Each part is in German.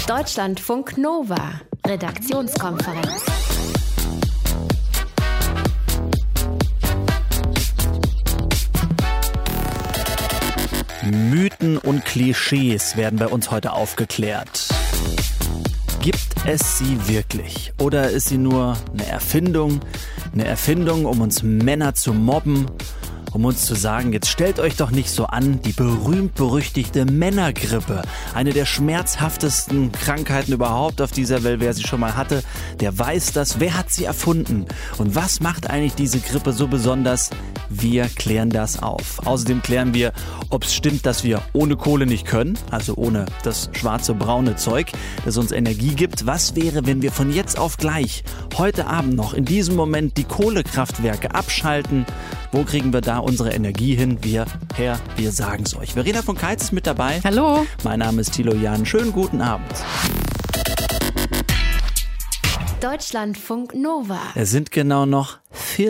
Deutschlandfunk Nova, Redaktionskonferenz. Mythen und Klischees werden bei uns heute aufgeklärt. Gibt es sie wirklich? Oder ist sie nur eine Erfindung? Eine Erfindung, um uns Männer zu mobben? Um uns zu sagen, jetzt stellt euch doch nicht so an, die berühmt-berüchtigte Männergrippe. Eine der schmerzhaftesten Krankheiten überhaupt auf dieser Welt. Wer sie schon mal hatte, der weiß das. Wer hat sie erfunden? Und was macht eigentlich diese Grippe so besonders? Wir klären das auf. Außerdem klären wir, ob es stimmt, dass wir ohne Kohle nicht können, also ohne das schwarze, braune Zeug, das uns Energie gibt. Was wäre, wenn wir von jetzt auf gleich, heute Abend noch, in diesem Moment die Kohlekraftwerke abschalten? Wo kriegen wir da unsere Energie hin? Wir sagen es euch. Verena von Keitz ist mit dabei. Hallo. Mein Name ist Thilo Jahn. Schönen guten Abend. Deutschlandfunk Nova. Es sind genau noch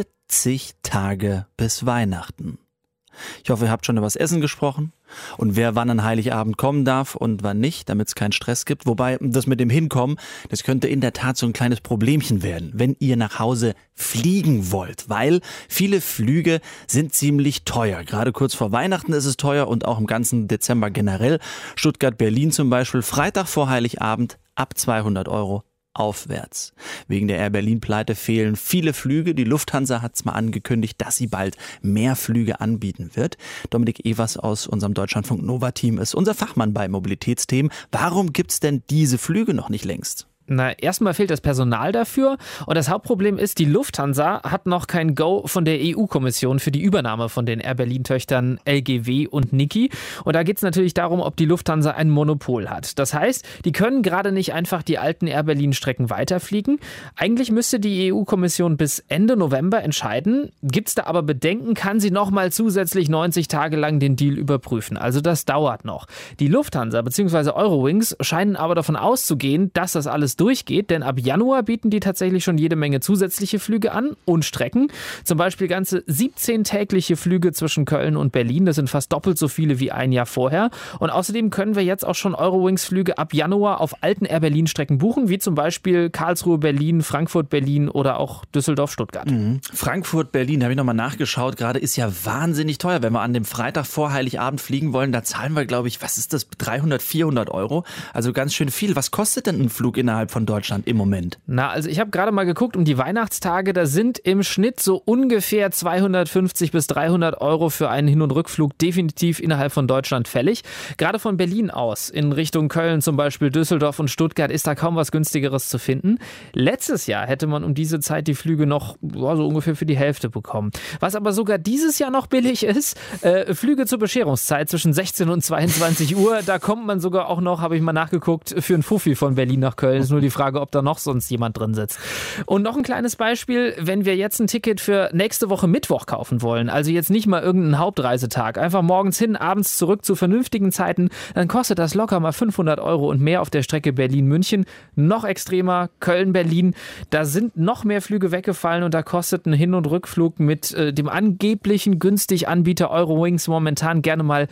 40 Tage bis Weihnachten. Ich hoffe, ihr habt schon über das Essen gesprochen und wer wann an Heiligabend kommen darf und wann nicht, damit es keinen Stress gibt. Wobei das mit dem Hinkommen, das könnte in der Tat so ein kleines Problemchen werden, wenn ihr nach Hause fliegen wollt, weil viele Flüge sind ziemlich teuer. Gerade kurz vor Weihnachten ist es teuer und auch im ganzen Dezember generell. Stuttgart-Berlin zum Beispiel, Freitag vor Heiligabend ab 200 € aufwärts. Wegen der Air Berlin-Pleite fehlen viele Flüge. Die Lufthansa hat es mal angekündigt, dass sie bald mehr Flüge anbieten wird. Dominik Evers aus unserem Deutschlandfunk Nova-Team ist unser Fachmann bei Mobilitätsthemen. Warum gibt's denn diese Flüge noch nicht längst? Na, erstmal fehlt das Personal dafür und das Hauptproblem ist, die Lufthansa hat noch kein Go von der EU-Kommission für die Übernahme von den Air Berlin-Töchtern LGW und Niki. Und da geht es natürlich darum, ob die Lufthansa ein Monopol hat. Das heißt, die können gerade nicht einfach die alten Air Berlin-Strecken weiterfliegen. Eigentlich müsste die EU-Kommission bis Ende November entscheiden. Gibt es da aber Bedenken, kann sie nochmal zusätzlich 90 Tage lang den Deal überprüfen. Also das dauert noch. Die Lufthansa bzw. Eurowings scheinen aber davon auszugehen, dass das alles durchgeht, denn ab Januar bieten die tatsächlich schon jede Menge zusätzliche Flüge an und Strecken. Zum Beispiel ganze 17 tägliche Flüge zwischen Köln und Berlin. Das sind fast doppelt so viele wie ein Jahr vorher. Und außerdem können wir jetzt auch schon Eurowings-Flüge ab Januar auf alten Air Berlin-Strecken buchen, wie zum Beispiel Karlsruhe-Berlin, Frankfurt-Berlin oder auch Düsseldorf-Stuttgart. Frankfurt-Berlin, habe ich nochmal nachgeschaut, gerade ist ja wahnsinnig teuer. Wenn wir an dem Freitag vor Heiligabend fliegen wollen, da zahlen wir, glaube ich, was ist das, 300, 400 €? Also ganz schön viel. Was kostet denn ein Flug innerhalb von Deutschland im Moment? Na, also ich habe gerade mal geguckt, um die Weihnachtstage, da sind im Schnitt so ungefähr 250 bis 300 € für einen Hin- und Rückflug definitiv innerhalb von Deutschland fällig. Gerade von Berlin aus in Richtung Köln, zum Beispiel Düsseldorf und Stuttgart, ist da kaum was Günstigeres zu finden. Letztes Jahr hätte man um diese Zeit die Flüge noch so ungefähr für die Hälfte bekommen. Was aber sogar dieses Jahr noch billig ist, Flüge zur Bescherungszeit zwischen 16 und 22 Uhr, da kommt man sogar auch noch, habe ich mal nachgeguckt, für einen Fuffi von Berlin nach Köln. Ist nur die Frage, ob da noch sonst jemand drin sitzt. Und noch ein kleines Beispiel, wenn wir jetzt ein Ticket für nächste Woche Mittwoch kaufen wollen, also jetzt nicht mal irgendeinen Hauptreisetag, einfach morgens hin, abends zurück zu vernünftigen Zeiten, dann kostet das locker mal 500 € und mehr auf der Strecke Berlin-München. Noch extremer Köln-Berlin, da sind noch mehr Flüge weggefallen und da kostet ein Hin- und Rückflug mit dem angeblichen günstig Anbieter Eurowings momentan gerne mal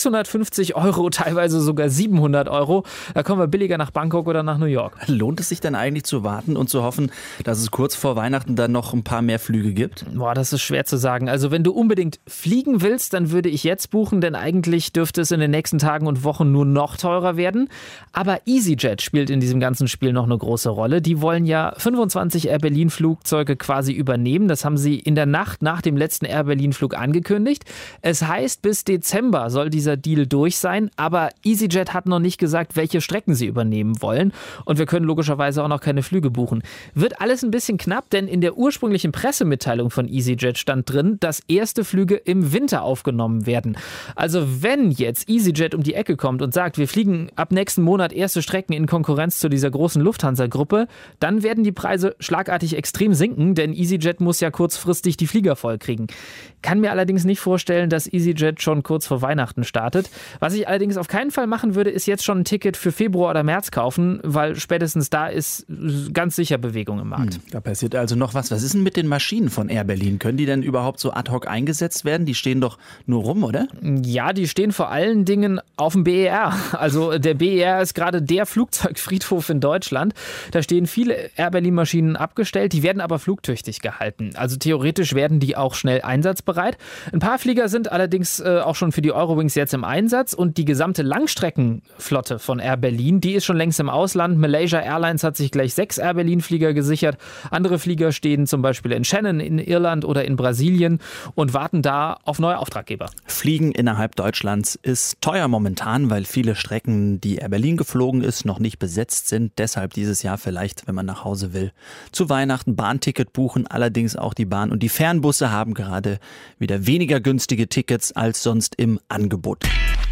650 €, teilweise sogar 700 €. Da kommen wir billiger nach Bangkok oder nach New York. Lohnt es sich dann eigentlich zu warten und zu hoffen, dass es kurz vor Weihnachten dann noch ein paar mehr Flüge gibt? Boah, das ist schwer zu sagen. Also wenn du unbedingt fliegen willst, dann würde ich jetzt buchen, denn eigentlich dürfte es in den nächsten Tagen und Wochen nur noch teurer werden. Aber EasyJet spielt in diesem ganzen Spiel noch eine große Rolle. Die wollen ja 25 Air Berlin Flugzeuge quasi übernehmen. Das haben sie in der Nacht nach dem letzten Air Berlin Flug angekündigt. Es heißt, bis Dezember soll dieser Deal durch sein, aber EasyJet hat noch nicht gesagt, welche Strecken sie übernehmen wollen. Und wir können logischerweise auch noch keine Flüge buchen. Wird alles ein bisschen knapp, denn in der ursprünglichen Pressemitteilung von EasyJet stand drin, dass erste Flüge im Winter aufgenommen werden. Also wenn jetzt EasyJet um die Ecke kommt und sagt, wir fliegen ab nächsten Monat erste Strecken in Konkurrenz zu dieser großen Lufthansa-Gruppe, dann werden die Preise schlagartig extrem sinken, denn EasyJet muss ja kurzfristig die Flieger voll kriegen. Kann mir allerdings nicht vorstellen, dass EasyJet schon kurz vor Weihnachten startet. Was ich allerdings auf keinen Fall machen würde, ist jetzt schon ein Ticket für Februar oder März kaufen, weil spätestens spätestens da ist ganz sicher Bewegung im Markt. Da passiert also noch was. Was ist denn mit den Maschinen von Air Berlin? Können die denn überhaupt so ad hoc eingesetzt werden? Die stehen doch nur rum, oder? Ja, die stehen vor allen Dingen auf dem BER. Also der BER ist gerade der Flugzeugfriedhof in Deutschland. Da stehen viele Air Berlin-Maschinen abgestellt, die werden aber flugtüchtig gehalten. Also theoretisch werden die auch schnell einsatzbereit. Ein paar Flieger sind allerdings auch schon für die Eurowings jetzt im Einsatz und die gesamte Langstreckenflotte von Air Berlin, die ist schon längst im Ausland. Malaysia Airlines hat sich gleich 6 Air Berlin-Flieger gesichert. Andere Flieger stehen zum Beispiel in Shannon in Irland oder in Brasilien und warten da auf neue Auftraggeber. Fliegen innerhalb Deutschlands ist teuer momentan, weil viele Strecken, die Air Berlin geflogen ist, noch nicht besetzt sind. Deshalb dieses Jahr vielleicht, wenn man nach Hause will, zu Weihnachten Bahnticket buchen. Allerdings auch die Bahn und die Fernbusse haben gerade wieder weniger günstige Tickets als sonst im Angebot.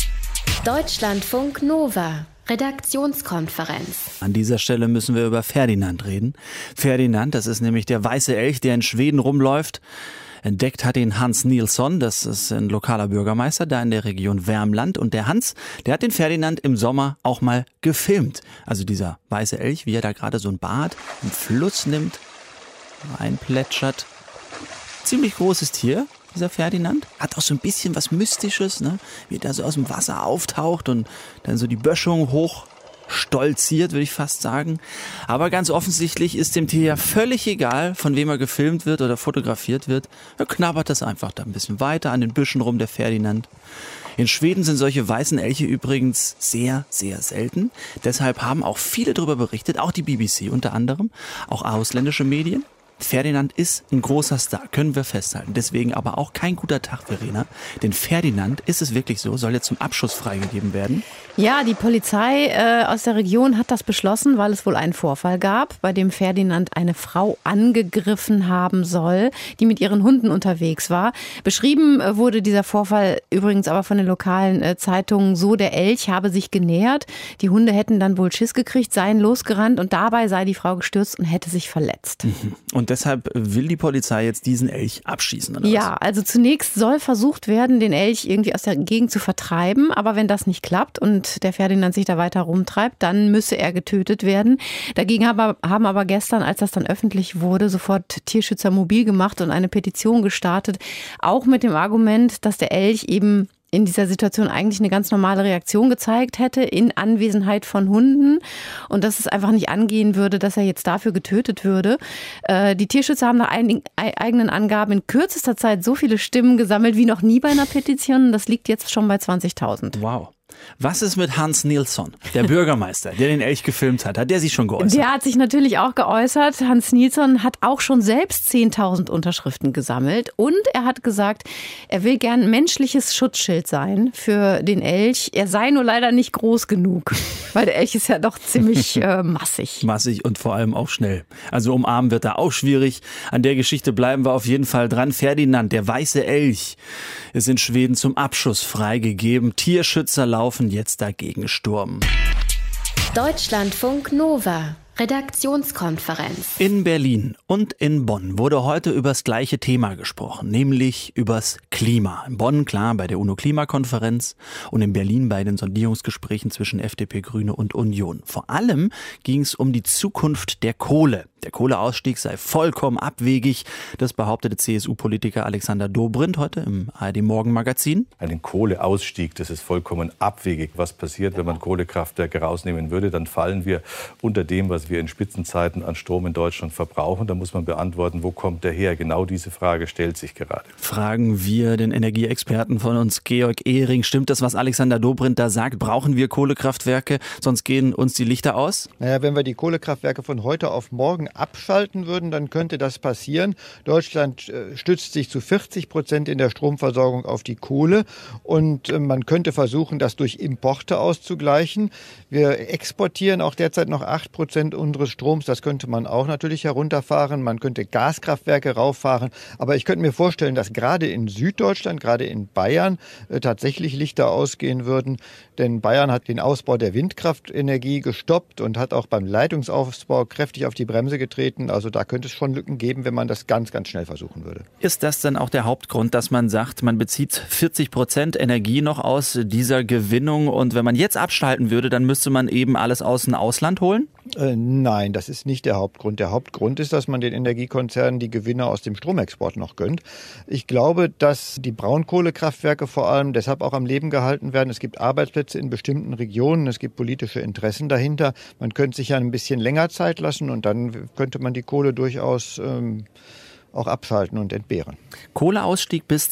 Deutschlandfunk Nova. Redaktionskonferenz. An dieser Stelle müssen wir über Ferdinand reden. Ferdinand, das ist nämlich der weiße Elch, der in Schweden rumläuft. Entdeckt hat ihn Hans Nilsson, das ist ein lokaler Bürgermeister da in der Region Värmland. Und der Hans, der hat den Ferdinand im Sommer auch mal gefilmt. Also dieser weiße Elch, wie er da gerade so ein Bad im Fluss nimmt, reinplätschert. Ziemlich großes Tier, dieser Ferdinand. Hat auch so ein bisschen was Mystisches, ne? Wie er da so aus dem Wasser auftaucht und dann so die Böschung hoch stolziert, würde ich fast sagen. Aber ganz offensichtlich ist dem Tier ja völlig egal, von wem er gefilmt wird oder fotografiert wird. Er knabbert das einfach da ein bisschen weiter an den Büschen rum, der Ferdinand. In Schweden sind solche weißen Elche übrigens sehr, sehr selten. Deshalb haben auch viele darüber berichtet, auch die BBC unter anderem, auch ausländische Medien. Ferdinand ist ein großer Star, können wir festhalten. Deswegen aber auch kein guter Tag, Verena. Denn Ferdinand, ist es wirklich so, soll jetzt zum Abschuss freigegeben werden? Ja, die Polizei aus der Region hat das beschlossen, weil es wohl einen Vorfall gab, bei dem Ferdinand eine Frau angegriffen haben soll, die mit ihren Hunden unterwegs war. Beschrieben wurde dieser Vorfall übrigens aber von den lokalen Zeitungen so, der Elch habe sich genähert. Die Hunde hätten dann wohl Schiss gekriegt, seien losgerannt und dabei sei die Frau gestürzt und hätte sich verletzt. Und deshalb will die Polizei jetzt diesen Elch abschießen, oder ja, was? also zunächst soll versucht werden, den Elch irgendwie aus der Gegend zu vertreiben. Aber wenn das nicht klappt und der Ferdinand sich da weiter rumtreibt, dann müsse er getötet werden. Dagegen haben aber gestern, als das dann öffentlich wurde, sofort Tierschützer mobil gemacht und eine Petition gestartet. Auch mit dem Argument, dass der Elch eben in dieser Situation eigentlich eine ganz normale Reaktion gezeigt hätte in Anwesenheit von Hunden und dass es einfach nicht angehen würde, dass er jetzt dafür getötet würde. Die Tierschützer haben nach eigenen Angaben in kürzester Zeit so viele Stimmen gesammelt wie noch nie bei einer Petition. Das liegt jetzt schon bei 20.000. Wow. Was ist mit Hans Nilsson, der Bürgermeister, der den Elch gefilmt hat? Hat der sich schon geäußert? Der hat sich natürlich auch geäußert. Hans Nilsson hat auch schon selbst 10.000 Unterschriften gesammelt. Und er hat gesagt, er will gern ein menschliches Schutzschild sein für den Elch. Er sei nur leider nicht groß genug, weil der Elch ist ja doch ziemlich massig. Massig und vor allem auch schnell. Also umarmen wird da auch schwierig. An der Geschichte bleiben wir auf jeden Fall dran. Ferdinand, der weiße Elch, ist in Schweden zum Abschuss freigegeben. Tierschützer laufen jetzt dagegen Sturm. Deutschlandfunk Nova. Redaktionskonferenz. In Berlin und in Bonn wurde heute über das gleiche Thema gesprochen, nämlich übers Klima. In Bonn, klar, bei der UNO-Klimakonferenz und in Berlin bei den Sondierungsgesprächen zwischen FDP, Grüne und Union. Vor allem ging es um die Zukunft der Kohle. Der Kohleausstieg sei vollkommen abwegig. Das behauptete CSU-Politiker Alexander Dobrindt heute im ARD-Morgenmagazin. Einen Kohleausstieg, das ist vollkommen abwegig. Was passiert, wenn man Kohlekraftwerke rausnehmen würde? Dann fallen wir unter dem, was wir in Spitzenzeiten an Strom in Deutschland verbrauchen. Da muss man beantworten, wo kommt der her? Genau diese Frage stellt sich gerade. Fragen wir den Energieexperten von uns, Georg Ehring. Stimmt das, was Alexander Dobrindt da sagt? Brauchen wir Kohlekraftwerke, sonst gehen uns die Lichter aus? Naja, wenn wir die Kohlekraftwerke von heute auf morgen abschalten würden, dann könnte das passieren. Deutschland stützt sich zu 40% in der Stromversorgung auf die Kohle und man könnte versuchen, das durch Importe auszugleichen. Wir exportieren auch derzeit noch 8% unseres Stroms. Das könnte man auch natürlich herunterfahren. Man könnte Gaskraftwerke rauffahren. Aber ich könnte mir vorstellen, dass gerade in Süddeutschland, gerade in Bayern, tatsächlich Lichter ausgehen würden. Denn Bayern hat den Ausbau der Windkraftenergie gestoppt und hat auch beim Leitungsausbau kräftig auf die Bremse getreten. Also da könnte es schon Lücken geben, wenn man das ganz, ganz schnell versuchen würde. Ist das dann auch der Hauptgrund, dass man sagt, man bezieht 40% Energie noch aus dieser Gewinnung und wenn man jetzt abschalten würde, dann müsste man eben alles aus dem Ausland holen? Nein, das ist nicht der Hauptgrund. Der Hauptgrund ist, dass man den Energiekonzernen die Gewinne aus dem Stromexport noch gönnt. Ich glaube, dass die Braunkohlekraftwerke vor allem deshalb auch am Leben gehalten werden. Es gibt Arbeitsplätze in bestimmten Regionen, es gibt politische Interessen dahinter. Man könnte sich ja ein bisschen länger Zeit lassen und dann könnte man die Kohle durchaus auch abschalten und entbehren. Kohleausstieg bis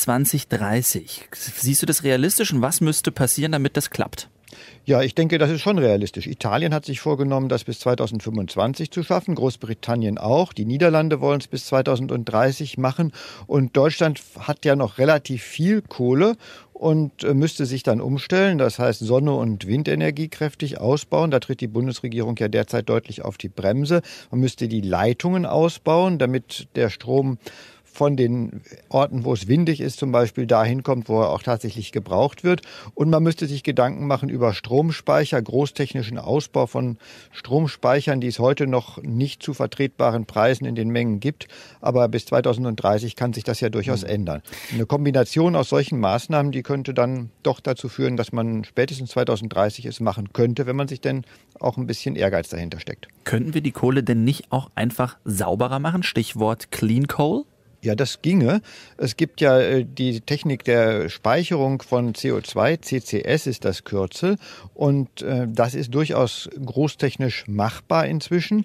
2030. Siehst du das realistisch und was müsste passieren, damit das klappt? Ja, ich denke, das ist schon realistisch. Italien hat sich vorgenommen, das bis 2025 zu schaffen, Großbritannien auch. Die Niederlande wollen es bis 2030 machen und Deutschland hat ja noch relativ viel Kohle und müsste sich dann umstellen. Das heißt, Sonne- und Windenergie kräftig ausbauen. Da tritt die Bundesregierung ja derzeit deutlich auf die Bremse. Man müsste die Leitungen ausbauen, damit der Strom von den Orten, wo es windig ist, zum Beispiel dahin kommt, wo er auch tatsächlich gebraucht wird. Und man müsste sich Gedanken machen über Stromspeicher, großtechnischen Ausbau von Stromspeichern, die es heute noch nicht zu vertretbaren Preisen in den Mengen gibt. Aber bis 2030 kann sich das ja durchaus ändern. Eine Kombination aus solchen Maßnahmen, die könnte dann doch dazu führen, dass man spätestens 2030 es machen könnte, wenn man sich denn auch ein bisschen Ehrgeiz dahinter steckt. Könnten wir die Kohle denn nicht auch einfach sauberer machen? Stichwort Clean Coal? Ja, das ginge. Es gibt ja die Technik der Speicherung von CO2, CCS ist das Kürzel, und das ist durchaus großtechnisch machbar inzwischen.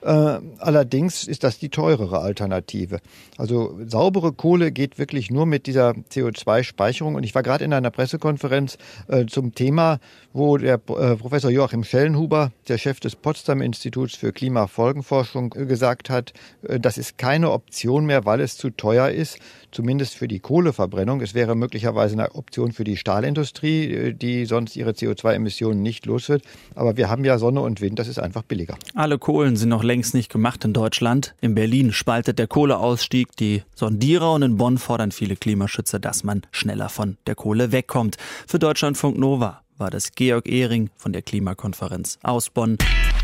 Allerdings ist das die teurere Alternative. Also saubere Kohle geht wirklich nur mit dieser CO2-Speicherung, und ich war gerade in einer Pressekonferenz zum Thema, wo der Professor Joachim Schellenhuber, der Chef des Potsdam-Instituts für Klimafolgenforschung, gesagt hat, das ist keine Option mehr, weil es zu teuer ist, zumindest für die Kohleverbrennung. Es wäre möglicherweise eine Option für die Stahlindustrie, die sonst ihre CO2-Emissionen nicht los wird. Aber wir haben ja Sonne und Wind, das ist einfach billiger. Alle Kohlen sind noch längst nicht gemacht in Deutschland. In Berlin spaltet der Kohleausstieg die Sondierer und in Bonn fordern viele Klimaschützer, dass man schneller von der Kohle wegkommt. Für Deutschlandfunk Nova war das Georg Ehring von der Klimakonferenz aus Bonn.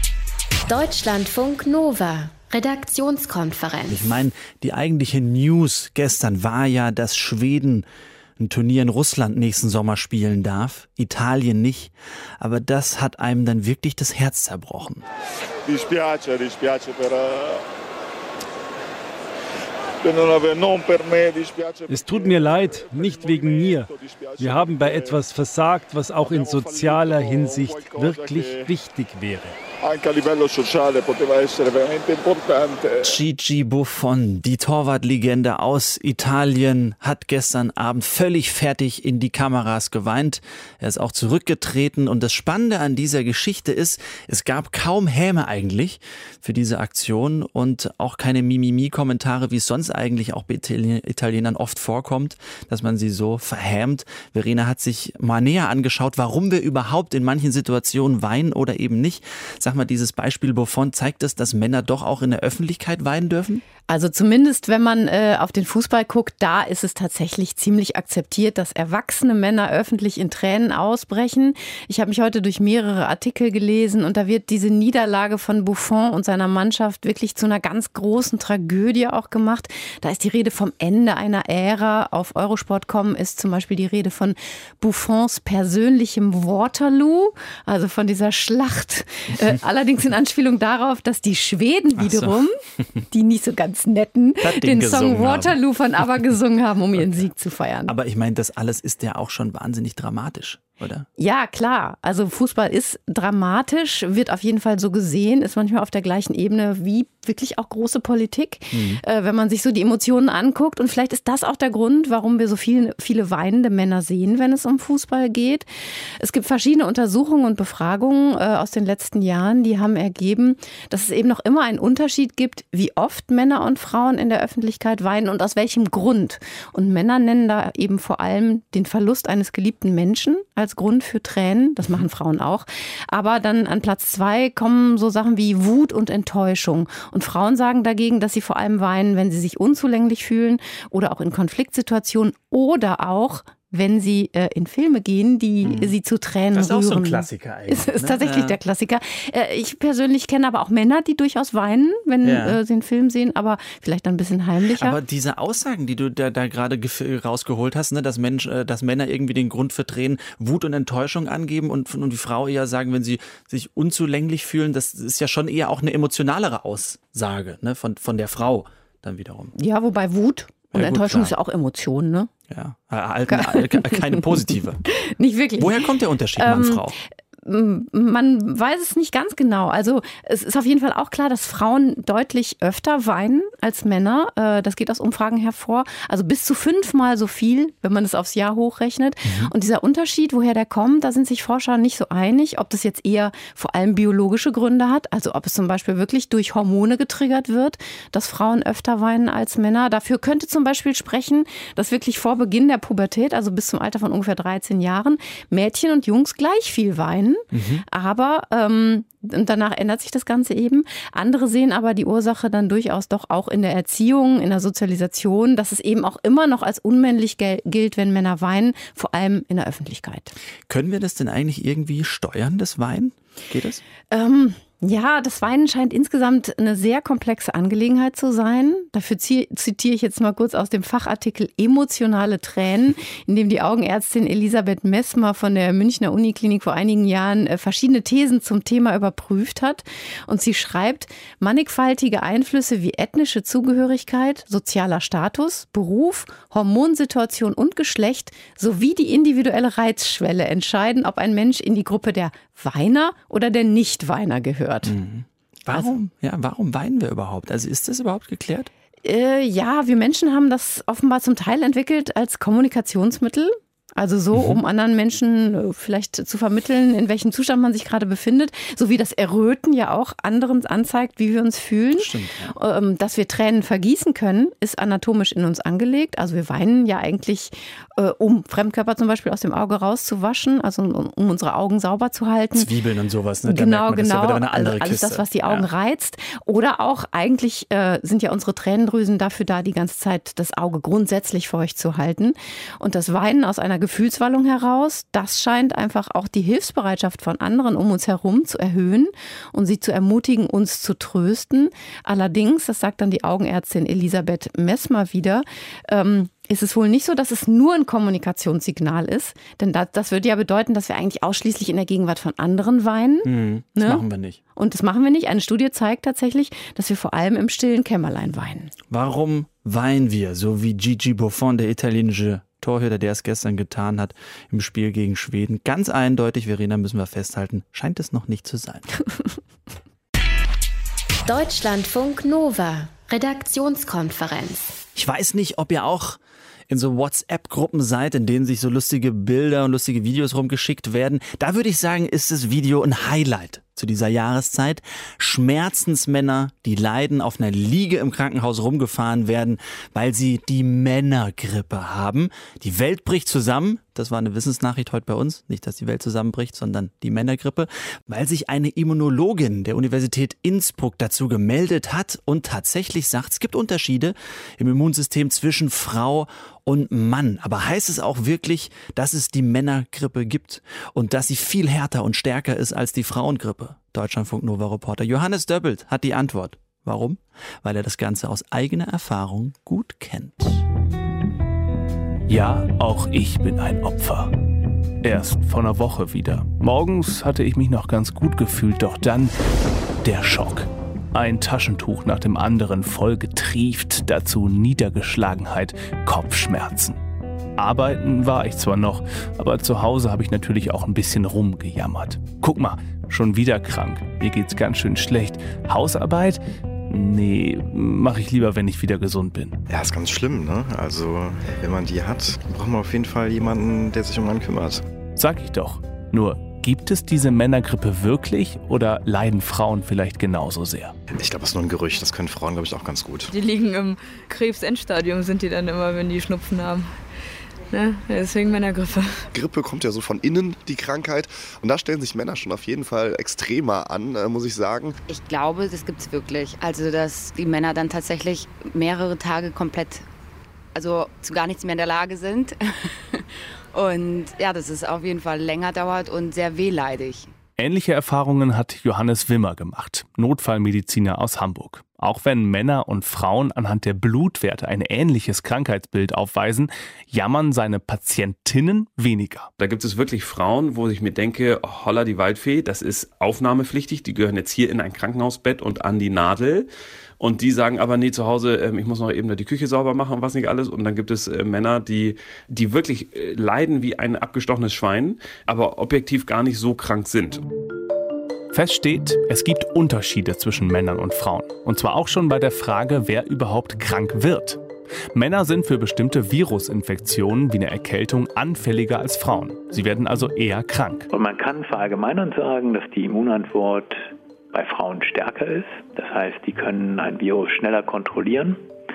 Deutschlandfunk Nova. Redaktionskonferenz. Ich meine, die eigentliche News gestern war ja, dass Schweden ein Turnier in Russland nächsten Sommer spielen darf, Italien nicht. Aber das hat einem dann wirklich das Herz zerbrochen. Es tut mir leid, nicht wegen mir. Wir haben bei etwas versagt, was auch in sozialer Hinsicht wirklich wichtig wäre. Gigi Buffon, die Torwartlegende aus Italien, hat gestern Abend völlig fertig in die Kameras geweint. Er ist auch zurückgetreten und das Spannende an dieser Geschichte ist, es gab kaum Häme eigentlich für diese Aktion und auch keine Mimimi-Kommentare, wie es sonst eigentlich auch bei Italienern oft vorkommt, dass man sie so verhämt. Verena hat sich mal näher angeschaut, warum wir überhaupt in manchen Situationen weinen oder eben nicht. Sag mal, dieses Beispiel Buffon, zeigt es, dass Männer doch auch in der Öffentlichkeit weinen dürfen? Also zumindest, wenn man auf den Fußball guckt, da ist es tatsächlich ziemlich akzeptiert, dass erwachsene Männer öffentlich in Tränen ausbrechen. Ich habe mich heute durch mehrere Artikel gelesen und da wird diese Niederlage von Buffon und seiner Mannschaft wirklich zu einer ganz großen Tragödie auch gemacht. Da ist die Rede vom Ende einer Ära. Auf Eurosport.com ist zum Beispiel die Rede von Buffons persönlichem Waterloo, also von dieser Schlacht. Allerdings in Anspielung darauf, dass die Schweden wiederum, die nicht so ganz Netten, den Song Waterloo von ABBA gesungen haben, um ihren Sieg zu feiern. Aber ich meine, das alles ist ja auch schon wahnsinnig dramatisch, oder? Ja, klar. Also Fußball ist dramatisch, wird auf jeden Fall so gesehen, ist manchmal auf der gleichen Ebene wie wirklich auch große Politik, wenn man sich so die Emotionen anguckt. Und vielleicht ist das auch der Grund, warum wir so viele weinende Männer sehen, wenn es um Fußball geht. Es gibt verschiedene Untersuchungen und Befragungen aus den letzten Jahren, die haben ergeben, dass es eben noch immer einen Unterschied gibt, wie oft Männer und Frauen in der Öffentlichkeit weinen und aus welchem Grund. Und Männer nennen da eben vor allem den Verlust eines geliebten Menschen als Grund für Tränen. Das machen Frauen auch. Aber dann an Platz 2 kommen so Sachen wie Wut und Enttäuschung. Und Frauen sagen dagegen, dass sie vor allem weinen, wenn sie sich unzulänglich fühlen oder auch in Konfliktsituationen oder auch, wenn sie in Filme gehen, die sie zu Tränen rühren. Das ist auch so ein Klassiker eigentlich. Ist tatsächlich der Klassiker. Ich persönlich kenne aber auch Männer, die durchaus weinen, wenn sie einen Film sehen, aber vielleicht dann ein bisschen heimlicher. Aber diese Aussagen, die du da gerade rausgeholt hast, ne, dass Männer irgendwie den Grund für Tränen, Wut und Enttäuschung angeben und die Frau eher sagen, wenn sie sich unzulänglich fühlen, das ist ja schon eher auch eine emotionalere Aussage, ne, von der Frau dann wiederum. Ja, wobei Wut und Enttäuschung ist ja auch Emotion, ne? Ja, keine positive. Nicht wirklich. Woher kommt der Unterschied, Mann-Frau? Man weiß es nicht ganz genau. Also es ist auf jeden Fall auch klar, dass Frauen deutlich öfter weinen als Männer. Das geht aus Umfragen hervor. Also bis zu 5-mal so viel, wenn man es aufs Jahr hochrechnet. Und dieser Unterschied, woher der kommt, da sind sich Forscher nicht so einig, ob das jetzt eher vor allem biologische Gründe hat. Also ob es zum Beispiel wirklich durch Hormone getriggert wird, dass Frauen öfter weinen als Männer. Dafür könnte zum Beispiel sprechen, dass wirklich vor Beginn der Pubertät, also bis zum Alter von ungefähr 13 Jahren, Mädchen und Jungs gleich viel weinen. Aber danach ändert sich das Ganze eben. Andere sehen aber die Ursache dann durchaus doch auch in der Erziehung, in der Sozialisation, dass es eben auch immer noch als unmännlich gilt, wenn Männer weinen, vor allem in der Öffentlichkeit. Können wir das denn eigentlich irgendwie steuern, das Weinen? Geht das? Ja, das Weinen scheint insgesamt eine sehr komplexe Angelegenheit zu sein. Dafür zitiere ich jetzt mal kurz aus dem Fachartikel Emotionale Tränen, in dem die Augenärztin Elisabeth Messmer von der Münchner Uniklinik vor einigen Jahren verschiedene Thesen zum Thema überprüft hat. Und sie schreibt, mannigfaltige Einflüsse wie ethnische Zugehörigkeit, sozialer Status, Beruf, Hormonsituation und Geschlecht sowie die individuelle Reizschwelle entscheiden, ob ein Mensch in die Gruppe der Weiner oder der Nicht-Weiner gehört. Warum weinen wir überhaupt? Also ist das überhaupt geklärt? Ja, wir Menschen haben das offenbar zum Teil entwickelt als Kommunikationsmittel. Also so, um anderen Menschen vielleicht zu vermitteln, in welchem Zustand man sich gerade befindet. So wie das Erröten ja auch anderen anzeigt, wie wir uns fühlen. Stimmt, ja. Dass wir Tränen vergießen können, ist anatomisch in uns angelegt. Also wir weinen ja eigentlich, um Fremdkörper zum Beispiel aus dem Auge rauszuwaschen, also um unsere Augen sauber zu halten. Zwiebeln und sowas, ne? Genau. Das ist ja wieder eine andere Alles Kiste. das, was die Augen reizt. Oder auch eigentlich sind ja unsere Tränendrüsen dafür da, die ganze Zeit das Auge grundsätzlich feucht zu halten. Und das Weinen aus einer Gefühlswallung heraus, das scheint einfach auch die Hilfsbereitschaft von anderen um uns herum zu erhöhen und sie zu ermutigen, uns zu trösten. Allerdings, das sagt dann die Augenärztin Elisabeth Messmer wieder, ist es wohl nicht so, dass es nur ein Kommunikationssignal ist. Denn das würde ja bedeuten, dass wir eigentlich ausschließlich in der Gegenwart von anderen weinen. Das machen wir nicht. Und das machen wir nicht. Eine Studie zeigt tatsächlich, dass wir vor allem im stillen Kämmerlein weinen. Warum weinen wir, so wie Gigi Buffon, der italienische Torhüter, der es gestern getan hat im Spiel gegen Schweden? Ganz eindeutig, Verena, müssen wir festhalten, scheint es noch nicht zu sein. Deutschlandfunk Nova, Redaktionskonferenz. Ich weiß nicht, ob ihr auch in so WhatsApp-Gruppen seid, in denen sich so lustige Bilder und lustige Videos rumgeschickt werden. Da würde ich sagen, ist das Video ein Highlight zu dieser Jahreszeit. Schmerzensmänner, die leiden, auf einer Liege im Krankenhaus rumgefahren werden, weil sie die Männergrippe haben. Die Welt bricht zusammen. Das war eine Wissensnachricht heute bei uns. Nicht, dass die Welt zusammenbricht, sondern die Männergrippe. Weil sich eine Immunologin der Universität Innsbruck dazu gemeldet hat und tatsächlich sagt, es gibt Unterschiede im Immunsystem zwischen Frau und Mann. Aber heißt es auch wirklich, dass es die Männergrippe gibt und dass sie viel härter und stärker ist als die Frauengrippe? Deutschlandfunk Nova Reporter Johannes Döbbelt hat die Antwort. Warum? Weil er das Ganze aus eigener Erfahrung gut kennt. Ja, auch ich bin ein Opfer. Erst vor einer Woche wieder. Morgens hatte ich mich noch ganz gut gefühlt, doch dann der Schock. Ein Taschentuch nach dem anderen voll getrieft, dazu Niedergeschlagenheit, Kopfschmerzen. Arbeiten war ich zwar noch, aber zu Hause habe ich natürlich auch ein bisschen rumgejammert. Guck mal, schon wieder krank, mir geht's ganz schön schlecht. Hausarbeit? Nee, mache ich lieber, wenn ich wieder gesund bin. Ja, ist ganz schlimm, ne? Also, wenn man die hat, braucht man auf jeden Fall jemanden, der sich um einen kümmert. Sag ich doch. Nur, gibt es diese Männergrippe wirklich oder leiden Frauen vielleicht genauso sehr? Ich glaube, das ist nur ein Gerücht. Das können Frauen, glaube ich, auch ganz gut. Die liegen im Krebsendstadium, sind die dann immer, wenn die Schnupfen haben. Ne? Deswegen Männergrippe. Grippe kommt ja so von innen, die Krankheit. Und da stellen sich Männer schon auf jeden Fall extremer an, muss ich sagen. Ich glaube, das gibt es wirklich. Also, dass die Männer dann tatsächlich mehrere Tage komplett also zu gar nichts mehr in der Lage sind. Und ja, dass es auf jeden Fall länger dauert und sehr wehleidig. Ähnliche Erfahrungen hat Johannes Wimmer gemacht, Notfallmediziner aus Hamburg. Auch wenn Männer und Frauen anhand der Blutwerte ein ähnliches Krankheitsbild aufweisen, jammern seine Patientinnen weniger. Da gibt es wirklich Frauen, wo ich mir denke, oh, holla die Waldfee, das ist aufnahmepflichtig, die gehören jetzt hier in ein Krankenhausbett und an die Nadel. Und die sagen aber, nee, zu Hause, ich muss noch eben die Küche sauber machen und was nicht alles. Und dann gibt es Männer, die wirklich leiden wie ein abgestochenes Schwein, aber objektiv gar nicht so krank sind. Fest steht, es gibt Unterschiede zwischen Männern und Frauen. Und zwar auch schon bei der Frage, wer überhaupt krank wird. Männer sind für bestimmte Virusinfektionen wie eine Erkältung anfälliger als Frauen. Sie werden also eher krank. Und man kann verallgemeinern sagen, dass die Immunantwort bei Frauen stärker ist. Das heißt, die können ein Virus schneller kontrollieren.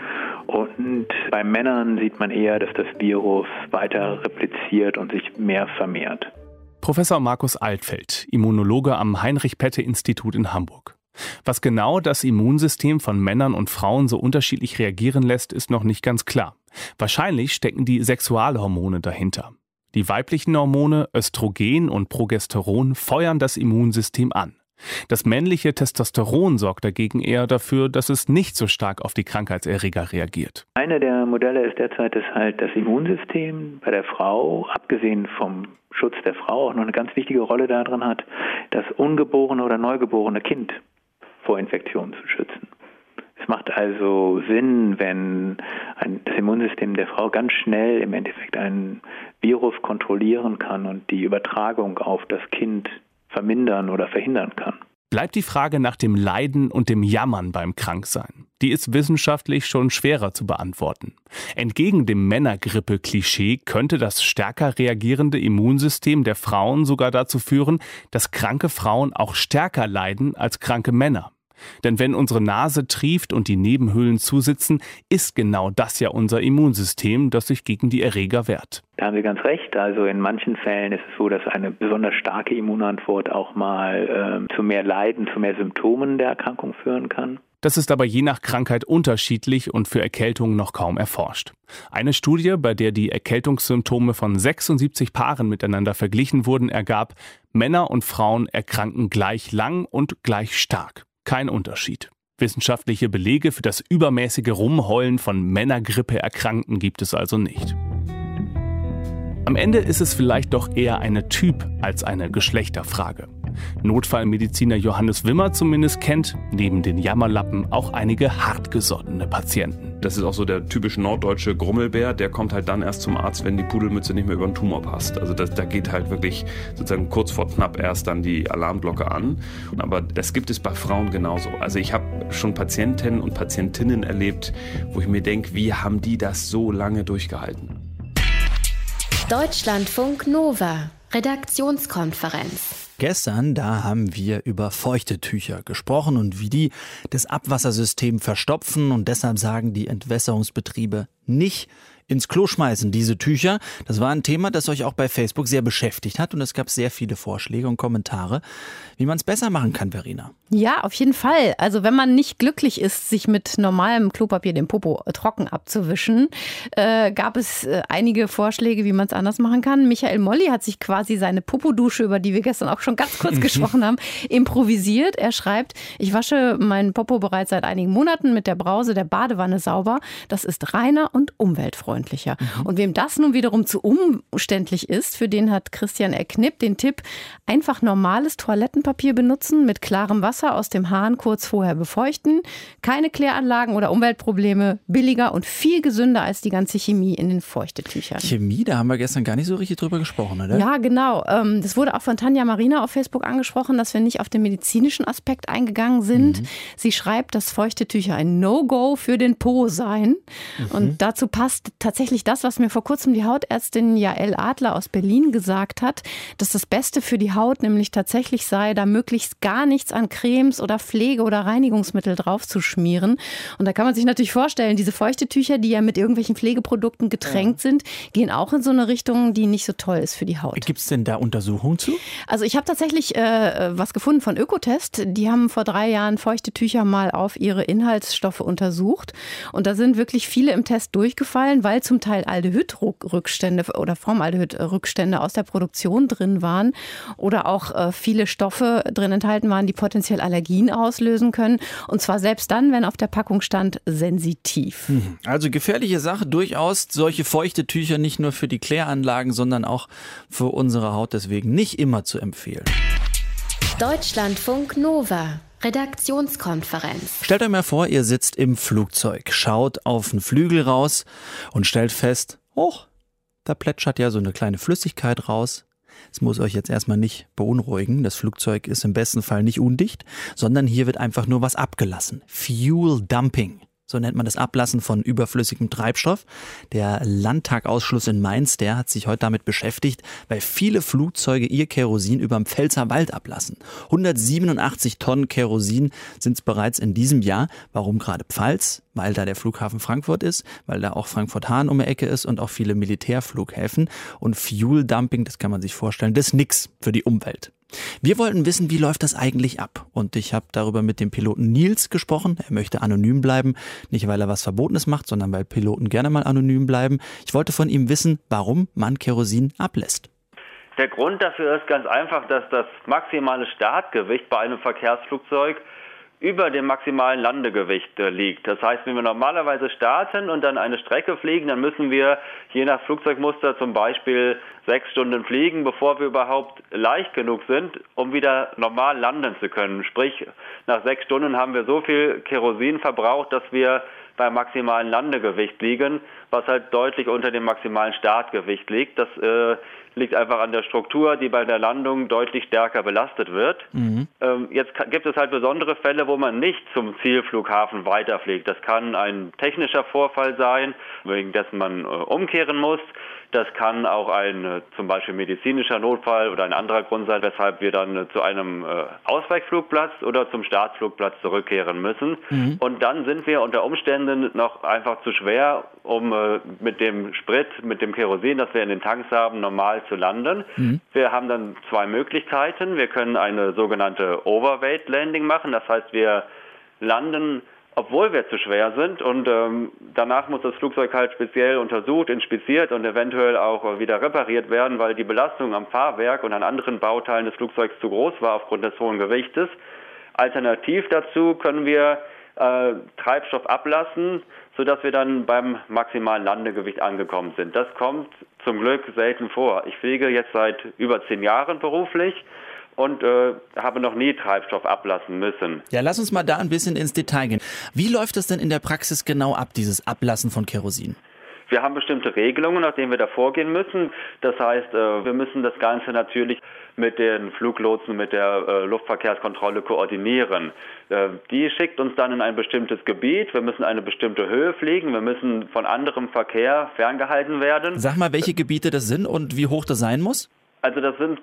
Und bei Männern sieht man eher, dass das Virus weiter repliziert und sich mehr vermehrt. Professor Markus Altfeld, Immunologe am Heinrich-Pette-Institut in Hamburg. Was genau das Immunsystem von Männern und Frauen so unterschiedlich reagieren lässt, ist noch nicht ganz klar. Wahrscheinlich stecken die Sexualhormone dahinter. Die weiblichen Hormone Östrogen und Progesteron feuern das Immunsystem an. Das männliche Testosteron sorgt dagegen eher dafür, dass es nicht so stark auf die Krankheitserreger reagiert. Eine der Modelle ist derzeit, dass halt das Immunsystem bei der Frau, abgesehen vom Schutz der Frau, auch noch eine ganz wichtige Rolle darin hat, das ungeborene oder neugeborene Kind vor Infektionen zu schützen. Es macht also Sinn, wenn das Immunsystem der Frau ganz schnell im Endeffekt ein Virus kontrollieren kann und die Übertragung auf das Kind vermindern oder verhindern kann. Bleibt die Frage nach dem Leiden und dem Jammern beim Kranksein. Die ist wissenschaftlich schon schwerer zu beantworten. Entgegen dem Männergrippe-Klischee könnte das stärker reagierende Immunsystem der Frauen sogar dazu führen, dass kranke Frauen auch stärker leiden als kranke Männer. Denn wenn unsere Nase trieft und die Nebenhöhlen zusitzen, ist genau das ja unser Immunsystem, das sich gegen die Erreger wehrt. Da haben Sie ganz recht. Also in manchen Fällen ist es so, dass eine besonders starke Immunantwort auch mal zu mehr Leiden, zu mehr Symptomen der Erkrankung führen kann. Das ist aber je nach Krankheit unterschiedlich und für Erkältungen noch kaum erforscht. Eine Studie, bei der die Erkältungssymptome von 76 Paaren miteinander verglichen wurden, ergab, Männer und Frauen erkranken gleich lang und gleich stark. Kein Unterschied. Wissenschaftliche Belege für das übermäßige Rumheulen von Männergrippe-Erkrankten gibt es also nicht. Am Ende ist es vielleicht doch eher eine Typ- als eine Geschlechterfrage. Notfallmediziner Johannes Wimmer zumindest kennt, neben den Jammerlappen, auch einige hartgesottene Patienten. Das ist auch so der typisch norddeutsche Grummelbär, der kommt halt dann erst zum Arzt, wenn die Pudelmütze nicht mehr über den Tumor passt. Also da geht halt wirklich sozusagen kurz vor knapp erst dann die Alarmglocke an. Aber das gibt es bei Frauen genauso. Also ich habe schon Patientinnen und Patientinnen erlebt, wo ich mir denke, wie haben die das so lange durchgehalten? Deutschlandfunk Nova, Redaktionskonferenz. Gestern, da haben wir über feuchte Tücher gesprochen und wie die das Abwassersystem verstopfen, und deshalb sagen die Entwässerungsbetriebe nicht ins Klo schmeißen, diese Tücher. Das war ein Thema, das euch auch bei Facebook sehr beschäftigt hat, und es gab sehr viele Vorschläge und Kommentare, wie man es besser machen kann, Verena. Ja, auf jeden Fall. Also wenn man nicht glücklich ist, sich mit normalem Klopapier den Popo trocken abzuwischen, gab es einige Vorschläge, wie man es anders machen kann. Michael Molli hat sich quasi seine Popodusche, über die wir gestern auch schon ganz kurz gesprochen haben, improvisiert. Er schreibt: Ich wasche meinen Popo bereits seit einigen Monaten mit der Brause der Badewanne sauber. Das ist reiner und umweltfreundlicher. Und wem das nun wiederum zu umständlich ist, für den hat Christian Erknipp den Tipp: einfach normales Toilettenpapier benutzen, mit klarem Wasser aus dem Hahn kurz vorher befeuchten. Keine Kläranlagen oder Umweltprobleme, billiger und viel gesünder als die ganze Chemie in den Feuchtetüchern. Chemie, da haben wir gestern gar nicht so richtig drüber gesprochen, oder? Ja, genau. Das wurde auch von Tanja Marina auf Facebook angesprochen, dass wir nicht auf den medizinischen Aspekt eingegangen sind. Sie schreibt, dass Feuchtetücher ein No-Go für den Po seien. Und dazu passt tatsächlich das, was mir vor kurzem die Hautärztin Jael Adler aus Berlin gesagt hat, dass das Beste für die Haut nämlich tatsächlich sei, da möglichst gar nichts an Cremes oder Pflege- oder Reinigungsmittel drauf zu schmieren. Und da kann man sich natürlich vorstellen, diese Feuchtetücher, die ja mit irgendwelchen Pflegeprodukten getränkt sind, gehen auch in so eine Richtung, die nicht so toll ist für die Haut. Gibt es denn da Untersuchungen zu? Also ich habe tatsächlich was gefunden von Ökotest. Die haben vor 3 Jahren Feuchtetücher mal auf ihre Inhaltsstoffe untersucht. Und da sind wirklich viele im Test durchgefallen, weil weil zum Teil Aldehyd-Rückstände oder Formaldehyd-Rückstände aus der Produktion drin waren oder auch viele Stoffe drin enthalten waren, die potenziell Allergien auslösen können. Und zwar selbst dann, wenn auf der Packung stand, sensitiv. Also gefährliche Sache durchaus. Solche feuchte Tücher nicht nur für die Kläranlagen, sondern auch für unsere Haut. Deswegen nicht immer zu empfehlen. Deutschlandfunk Nova. Redaktionskonferenz. Stellt euch mal vor, ihr sitzt im Flugzeug, schaut auf den Flügel raus und stellt fest, da plätschert ja so eine kleine Flüssigkeit raus. Es muss euch jetzt erstmal nicht beunruhigen. Das Flugzeug ist im besten Fall nicht undicht, sondern hier wird einfach nur was abgelassen. Fuel Dumping. So nennt man das Ablassen von überflüssigem Treibstoff. Der Landtagausschluss in Mainz, der hat sich heute damit beschäftigt, weil viele Flugzeuge ihr Kerosin überm Pfälzerwald ablassen. 187 Tonnen Kerosin sind es bereits in diesem Jahr. Warum gerade Pfalz? Weil da der Flughafen Frankfurt ist, weil da auch Frankfurt-Hahn um die Ecke ist und auch viele Militärflughäfen. Und Fuel Dumping, das kann man sich vorstellen, das ist nix für die Umwelt. Wir wollten wissen, wie läuft das eigentlich ab? Und ich habe darüber mit dem Piloten Nils gesprochen. Er möchte anonym bleiben, nicht weil er was Verbotenes macht, sondern weil Piloten gerne mal anonym bleiben. Ich wollte von ihm wissen, warum man Kerosin ablässt. Der Grund dafür ist ganz einfach, dass das maximale Startgewicht bei einem Verkehrsflugzeug über dem maximalen Landegewicht liegt. Das heißt, wenn wir normalerweise starten und dann eine Strecke fliegen, dann müssen wir je nach Flugzeugmuster zum Beispiel 6 Stunden fliegen, bevor wir überhaupt leicht genug sind, um wieder normal landen zu können. Sprich, nach 6 Stunden haben wir so viel Kerosin verbraucht, dass wir beim maximalen Landegewicht liegen, was halt deutlich unter dem maximalen Startgewicht liegt. Das liegt einfach an der Struktur, die bei der Landung deutlich stärker belastet wird. Jetzt gibt es halt besondere Fälle, wo man nicht zum Zielflughafen weiterfliegt. Das kann ein technischer Vorfall sein, wegen dessen man umkehren muss. Das kann auch ein zum Beispiel medizinischer Notfall oder ein anderer Grund sein, weshalb wir dann zu einem Ausweichflugplatz oder zum Startflugplatz zurückkehren müssen. Und dann sind wir unter Umständen noch einfach zu schwer, um mit dem Sprit, mit dem Kerosin, das wir in den Tanks haben, normal zu landen. Wir haben dann 2 Möglichkeiten. Wir können eine sogenannte Overweight Landing machen. Das heißt, wir landen, obwohl wir zu schwer sind, und danach muss das Flugzeug halt speziell untersucht, inspiziert und eventuell auch wieder repariert werden, weil die Belastung am Fahrwerk und an anderen Bauteilen des Flugzeugs zu groß war aufgrund des hohen Gewichtes. Alternativ dazu können wir Treibstoff ablassen, sodass wir dann beim maximalen Landegewicht angekommen sind. Das kommt zum Glück selten vor. Ich fliege jetzt seit über 10 Jahren beruflich und habe noch nie Treibstoff ablassen müssen. Ja, lass uns mal da ein bisschen ins Detail gehen. Wie läuft das denn in der Praxis genau ab, dieses Ablassen von Kerosin? Wir haben bestimmte Regelungen, nach denen wir da vorgehen müssen. Das heißt, wir müssen das Ganze natürlich mit den Fluglotsen, mit der Luftverkehrskontrolle koordinieren. Die schickt uns dann in ein bestimmtes Gebiet. Wir müssen eine bestimmte Höhe fliegen. Wir müssen von anderem Verkehr ferngehalten werden. Sag mal, welche Gebiete das sind und wie hoch das sein muss? Also das sind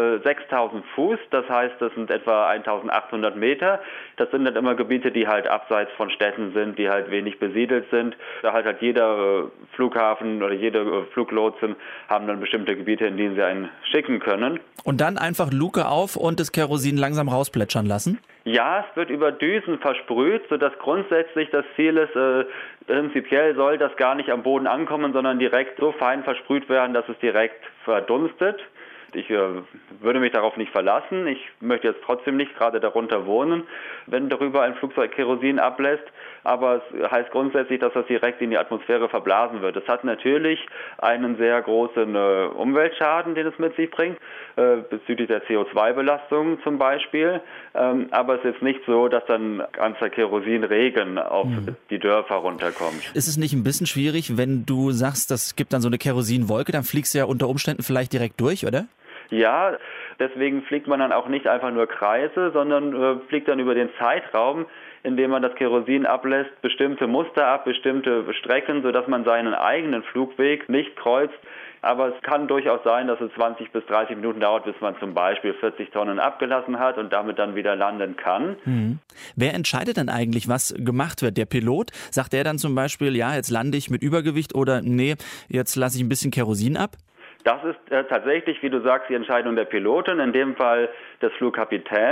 6.000 Fuß, das heißt, das sind etwa 1.800 Meter. Das sind dann immer Gebiete, die halt abseits von Städten sind, die halt wenig besiedelt sind. Da halt jeder Flughafen oder jede Fluglotsen haben dann bestimmte Gebiete, in denen sie einen schicken können. Und dann einfach Luke auf und das Kerosin langsam rausplätschern lassen? Ja, es wird über Düsen versprüht, sodass grundsätzlich das Ziel ist, prinzipiell soll das gar nicht am Boden ankommen, sondern direkt so fein versprüht werden, dass es direkt verdunstet. Ich würde mich darauf nicht verlassen. Ich möchte jetzt trotzdem nicht gerade darunter wohnen, wenn darüber ein Flugzeug Kerosin ablässt. Aber es heißt grundsätzlich, dass das direkt in die Atmosphäre verblasen wird. Es hat natürlich einen sehr großen Umweltschaden, den es mit sich bringt, bezüglich der CO2-Belastung zum Beispiel. Aber es ist jetzt nicht so, dass dann ganzer Kerosinregen auf die Dörfer runterkommt. Ist es nicht ein bisschen schwierig, wenn du sagst, das gibt dann so eine Kerosinwolke, dann fliegst du ja unter Umständen vielleicht direkt durch, oder? Ja, deswegen fliegt man dann auch nicht einfach nur Kreise, sondern fliegt dann über den Zeitraum, in dem man das Kerosin ablässt, bestimmte Muster ab, bestimmte Strecken, sodass man seinen eigenen Flugweg nicht kreuzt. Aber es kann durchaus sein, dass es 20 bis 30 Minuten dauert, bis man zum Beispiel 40 Tonnen abgelassen hat und damit dann wieder landen kann. Wer entscheidet denn eigentlich, was gemacht wird? Der Pilot? Sagt der dann zum Beispiel, ja, jetzt lande ich mit Übergewicht oder nee, jetzt lasse ich ein bisschen Kerosin ab? Das ist tatsächlich, wie du sagst, die Entscheidung der Piloten, in dem Fall des Flugkapitäns.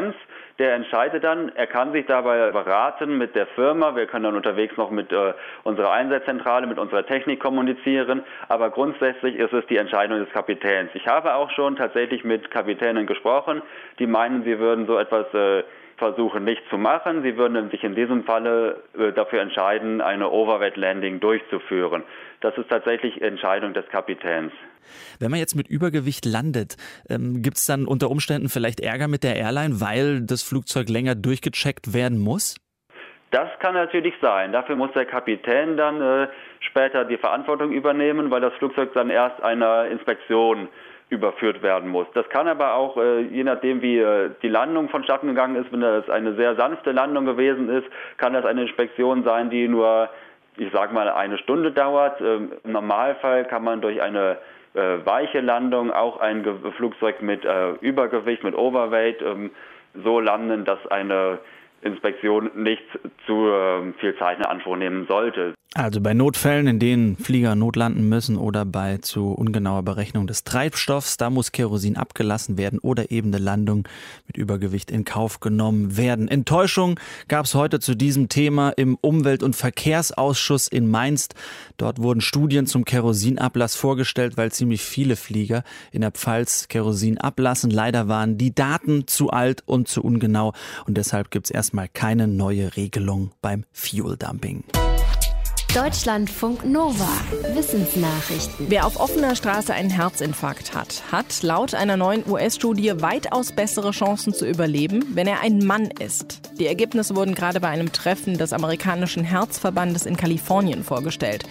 Der entscheidet dann, er kann sich dabei beraten mit der Firma, wir können dann unterwegs noch mit unserer Einsatzzentrale, mit unserer Technik kommunizieren, aber grundsätzlich ist es die Entscheidung des Kapitäns. Ich habe auch schon tatsächlich mit Kapitänen gesprochen, die meinen, sie würden so etwas versuchen nicht zu machen. Sie würden sich in diesem Falle dafür entscheiden, eine Overweight Landing durchzuführen. Das ist tatsächlich Entscheidung des Kapitäns. Wenn man jetzt mit Übergewicht landet, gibt es dann unter Umständen vielleicht Ärger mit der Airline, weil das Flugzeug länger durchgecheckt werden muss? Das kann natürlich sein. Dafür muss der Kapitän dann später die Verantwortung übernehmen, weil das Flugzeug dann erst einer Inspektion überführt werden muss. Das kann aber auch, je nachdem wie die Landung vonstatten gegangen ist, wenn das eine sehr sanfte Landung gewesen ist, kann das eine Inspektion sein, die nur, ich sage mal, 1 Stunde dauert. Im Normalfall kann man durch eine weiche Landung auch ein Flugzeug mit Übergewicht, mit Overweight so landen, dass eine Inspektion nicht zu viel Zeit in Anspruch nehmen sollte. Also bei Notfällen, in denen Flieger notlanden müssen oder bei zu ungenauer Berechnung des Treibstoffs, da muss Kerosin abgelassen werden oder eben eine Landung mit Übergewicht in Kauf genommen werden. Enttäuschung gab es heute zu diesem Thema im Umwelt- und Verkehrsausschuss in Mainz. Dort wurden Studien zum Kerosinablass vorgestellt, weil ziemlich viele Flieger in der Pfalz Kerosin ablassen. Leider waren die Daten zu alt und zu ungenau und deshalb gibt es erstmal keine neue Regelung beim Fuel-Dumping. Deutschlandfunk Nova. Wissensnachrichten. Wer auf offener Straße einen Herzinfarkt hat, hat laut einer neuen US-Studie weitaus bessere Chancen zu überleben, wenn er ein Mann ist. Die Ergebnisse wurden gerade bei einem Treffen des amerikanischen Herzverbandes in Kalifornien vorgestellt.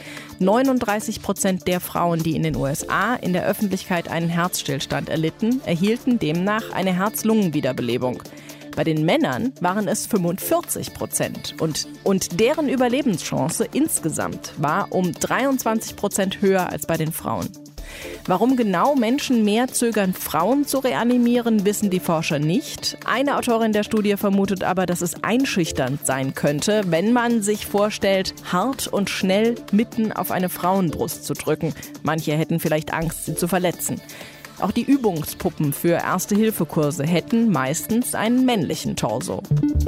39% der Frauen, die in den USA in der Öffentlichkeit einen Herzstillstand erlitten, erhielten demnach eine Herz-Lungen-Wiederbelebung. Bei den Männern waren es 45% und deren Überlebenschance insgesamt war um 23% höher als bei den Frauen. Warum genau Menschen mehr zögern, Frauen zu reanimieren, wissen die Forscher nicht. Eine Autorin der Studie vermutet aber, dass es einschüchternd sein könnte, wenn man sich vorstellt, hart und schnell mitten auf eine Frauenbrust zu drücken. Manche hätten vielleicht Angst, sie zu verletzen. Auch die Übungspuppen für Erste-Hilfe-Kurse hätten meistens einen männlichen Torso.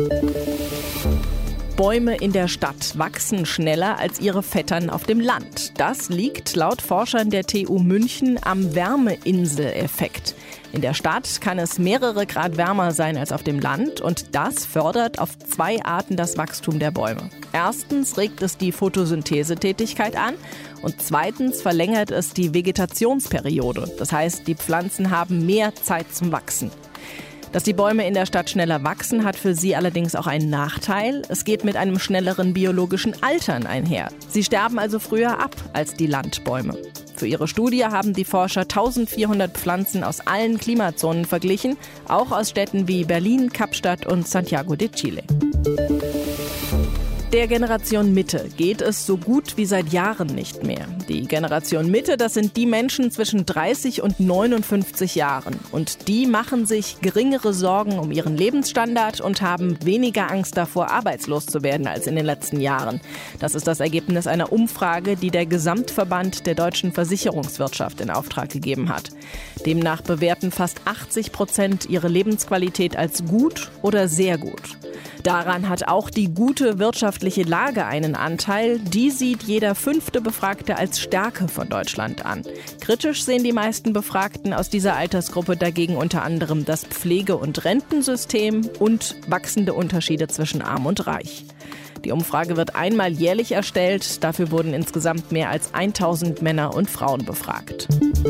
Bäume in der Stadt wachsen schneller als ihre Vettern auf dem Land. Das liegt laut Forschern der TU München am Wärmeinsel-Effekt. In der Stadt kann es mehrere Grad wärmer sein als auf dem Land und das fördert auf 2 Arten das Wachstum der Bäume. Erstens regt es die Photosynthesetätigkeit an und zweitens verlängert es die Vegetationsperiode. Das heißt, die Pflanzen haben mehr Zeit zum Wachsen. Dass die Bäume in der Stadt schneller wachsen, hat für sie allerdings auch einen Nachteil. Es geht mit einem schnelleren biologischen Altern einher. Sie sterben also früher ab als die Landbäume. Für ihre Studie haben die Forscher 1400 Pflanzen aus allen Klimazonen verglichen, auch aus Städten wie Berlin, Kapstadt und Santiago de Chile. Der Generation Mitte geht es so gut wie seit Jahren nicht mehr. Die Generation Mitte, das sind die Menschen zwischen 30 und 59 Jahren. Und die machen sich geringere Sorgen um ihren Lebensstandard und haben weniger Angst davor, arbeitslos zu werden als in den letzten Jahren. Das ist das Ergebnis einer Umfrage, die der Gesamtverband der deutschen Versicherungswirtschaft in Auftrag gegeben hat. Demnach bewerten fast 80% ihre Lebensqualität als gut oder sehr gut. Daran hat auch die gute wirtschaftliche Lage einen Anteil. Die sieht jeder 5. Befragte als Stärke von Deutschland an. Kritisch sehen die meisten Befragten aus dieser Altersgruppe dagegen unter anderem das Pflege- und Rentensystem und wachsende Unterschiede zwischen Arm und Reich. Die Umfrage wird einmal jährlich erstellt. Dafür wurden insgesamt mehr als 1000 Männer und Frauen befragt.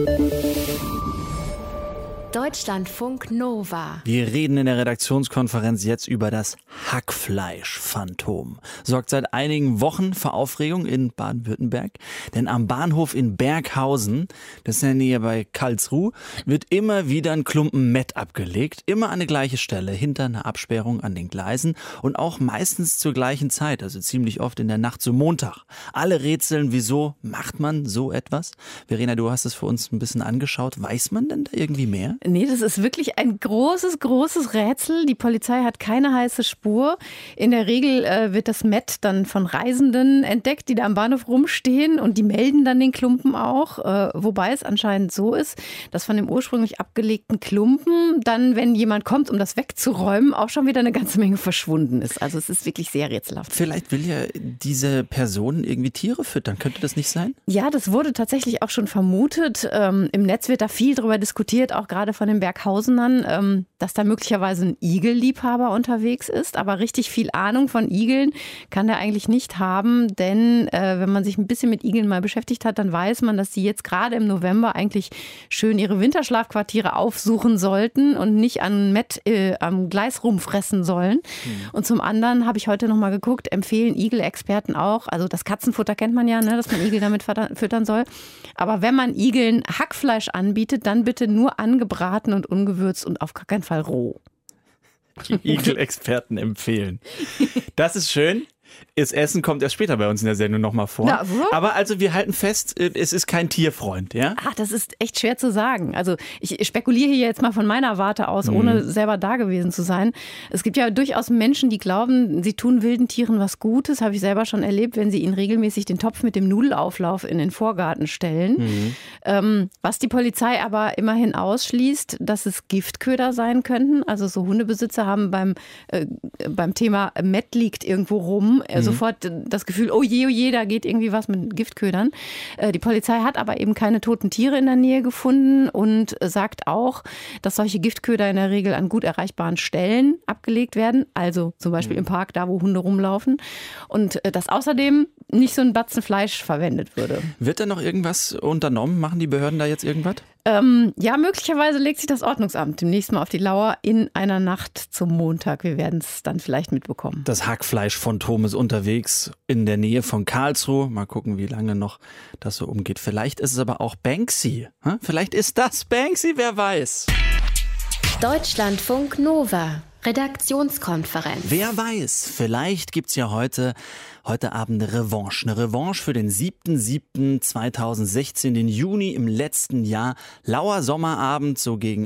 Deutschlandfunk Nova. Wir reden in der Redaktionskonferenz jetzt über das Hackfleisch-Phantom. Sorgt seit einigen Wochen für Aufregung in Baden-Württemberg. Denn am Bahnhof in Berghausen, das ist in der Nähe bei Karlsruhe, wird immer wieder ein Klumpen Mett abgelegt. Immer an die gleiche Stelle, hinter einer Absperrung an den Gleisen. Und auch meistens zur gleichen Zeit, also ziemlich oft in der Nacht zum Montag. Alle rätseln, wieso macht man so etwas? Verena, du hast es für uns ein bisschen angeschaut. Weiß man denn da irgendwie mehr? Nee, das ist wirklich ein großes, großes Rätsel. Die Polizei hat keine heiße Spur. In der Regel wird das Met dann von Reisenden entdeckt, die da am Bahnhof rumstehen und die melden dann den Klumpen auch. Wobei es anscheinend so ist, dass von dem ursprünglich abgelegten Klumpen dann, wenn jemand kommt, um das wegzuräumen, auch schon wieder eine ganze Menge verschwunden ist. Also es ist wirklich sehr rätselhaft. Vielleicht will ja diese Person irgendwie Tiere füttern. Könnte das nicht sein? Ja, das wurde tatsächlich auch schon vermutet. Im Netz wird da viel drüber diskutiert, auch gerade von den Berghausenern, dass da möglicherweise ein Igelliebhaber unterwegs ist. Aber richtig viel Ahnung von Igeln kann er eigentlich nicht haben, denn wenn man sich ein bisschen mit Igeln mal beschäftigt hat, dann weiß man, dass die jetzt gerade im November eigentlich schön ihre Winterschlafquartiere aufsuchen sollten und nicht am Gleis rumfressen sollen. Und zum anderen habe ich heute noch mal geguckt, empfehlen Igelexperten auch, also das Katzenfutter kennt man ja, ne, dass man Igel damit füttern soll. Aber wenn man Igeln Hackfleisch anbietet, dann bitte nur angebraten und ungewürzt und auf gar keinen Fall roh. Die Igelexperten empfehlen. Das ist schön. Das Essen kommt erst später bei uns in der Sendung nochmal vor. Na, aber also wir halten fest, es ist kein Tierfreund, ja? Ach, das ist echt schwer zu sagen. Also ich spekuliere hier jetzt mal von meiner Warte aus, ohne selber da gewesen zu sein. Es gibt ja durchaus Menschen, die glauben, sie tun wilden Tieren was Gutes. Habe ich selber schon erlebt, wenn sie ihnen regelmäßig den Topf mit dem Nudelauflauf in den Vorgarten stellen. Was die Polizei aber immerhin ausschließt, dass es Giftköder sein könnten. Also so Hundebesitzer haben beim Thema Met liegt irgendwo rum sofort das Gefühl, oh je, da geht irgendwie was mit Giftködern. Die Polizei hat aber eben keine toten Tiere in der Nähe gefunden und sagt auch, dass solche Giftköder in der Regel an gut erreichbaren Stellen abgelegt werden, also zum Beispiel im Park, da wo Hunde rumlaufen, und dass außerdem nicht so ein Batzen Fleisch verwendet würde. Wird da noch irgendwas unternommen? Machen die Behörden da jetzt irgendwas? Ja, möglicherweise legt sich das Ordnungsamt demnächst mal auf die Lauer in einer Nacht zum Montag. Wir werden es dann vielleicht mitbekommen. Das Hackfleisch-Phantom ist unterwegs in der Nähe von Karlsruhe. Mal gucken, wie lange noch das so umgeht. Vielleicht ist es aber auch Banksy. Vielleicht ist das Banksy, wer weiß. Deutschlandfunk Nova. Redaktionskonferenz. Wer weiß, vielleicht gibt's ja heute Abend eine Revanche. Eine Revanche für den 7.7.2016, den Juni im letzten Jahr. Lauer Sommerabend, so gegen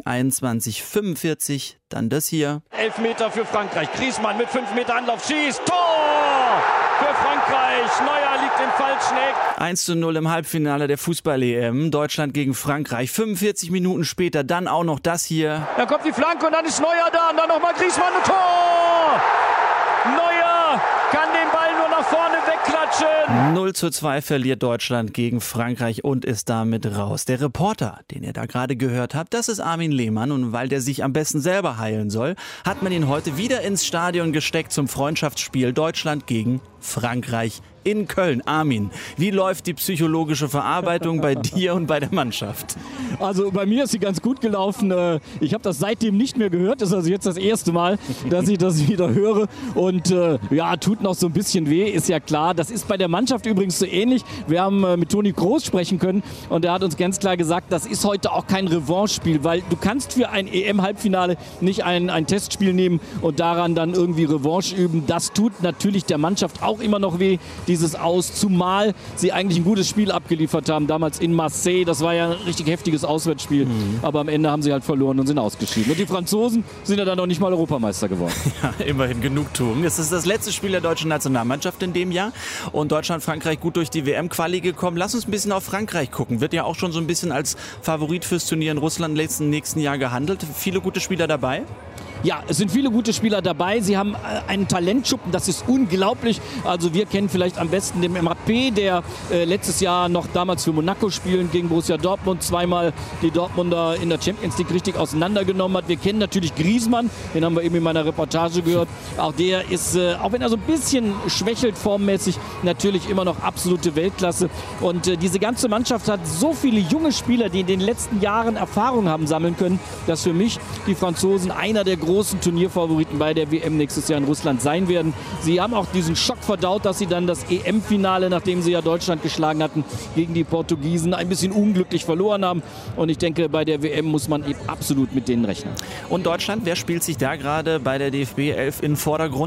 21:45. Dann das hier. 11 Meter für Frankreich. Griezmann mit 5 Meter Anlauf schießt. Tor für Frankreich. Neuer liegt im falschen Eck. 1:0 im Halbfinale der Fußball-EM. Deutschland gegen Frankreich. 45 Minuten später dann auch noch das hier. Dann kommt die Flanke und dann ist Neuer da. Und dann nochmal Griezmann und Tor. Neuer kann den Ball nur nach vorne wegklatschen. 0:2 verliert Deutschland gegen Frankreich und ist damit raus. Der Reporter, den ihr da gerade gehört habt, das ist Armin Lehmann. Und weil der sich am besten selber heilen soll, hat man ihn heute wieder ins Stadion gesteckt zum Freundschaftsspiel Deutschland gegen Frankreich in Köln. Armin, wie läuft die psychologische Verarbeitung bei dir und bei der Mannschaft? Also bei mir ist sie ganz gut gelaufen. Ich habe das seitdem nicht mehr gehört. Das ist also jetzt das erste Mal, dass ich das wieder höre. Und ja, tut noch so ein bisschen weh, ist ja klar. Das ist bei der Mannschaft übrigens so ähnlich. Wir haben mit Toni Kroos sprechen können und er hat uns ganz klar gesagt, das ist heute auch kein Revanche-Spiel, weil du kannst für ein EM-Halbfinale nicht ein Testspiel nehmen und daran dann irgendwie Revanche üben. Das tut natürlich der Mannschaft auch immer noch weh, dieses Aus, zumal sie eigentlich ein gutes Spiel abgeliefert haben, damals in Marseille. Das war ja ein richtig heftiges Auswärtsspiel, aber am Ende haben sie halt verloren und sind ausgeschieden. Und die Franzosen sind ja dann noch nicht mal Europameister geworden. Ja, immerhin Genugtuung. Es ist das letzte Spiel der deutschen Nationalmannschaft in dem Jahr und Deutschland-Frankreich gut durch die WM-Quali gekommen. Lass uns ein bisschen auf Frankreich gucken. Wird ja auch schon so ein bisschen als Favorit fürs Turnier in Russland nächsten Jahr gehandelt. Viele gute Spieler dabei? Ja, es sind viele gute Spieler dabei. Sie haben einen Talentschuppen, das ist unglaublich. Also wir kennen vielleicht am besten den Mbappé, der letztes Jahr noch damals für Monaco spielen gegen Borussia Dortmund zweimal die Dortmunder in der Champions League richtig auseinandergenommen hat. Wir kennen natürlich Griezmann, den haben wir eben in meiner Reportage gehört. Auch der ist, auch wenn er so ein bisschen schwächelt formmäßig, natürlich immer noch absolute Weltklasse. Und diese ganze Mannschaft hat so viele junge Spieler, die in den letzten Jahren Erfahrung haben sammeln können, dass für mich die Franzosen einer der großen Turnierfavoriten bei der WM nächstes Jahr in Russland sein werden. Sie haben auch diesen Schock verdaut, dass sie dann das EM-Finale, nachdem sie ja Deutschland geschlagen hatten, gegen die Portugiesen ein bisschen unglücklich verloren haben. Und ich denke, bei der WM muss man eben absolut mit denen rechnen. Und Deutschland, wer spielt sich da gerade bei der DFB 11 in den Vordergrund?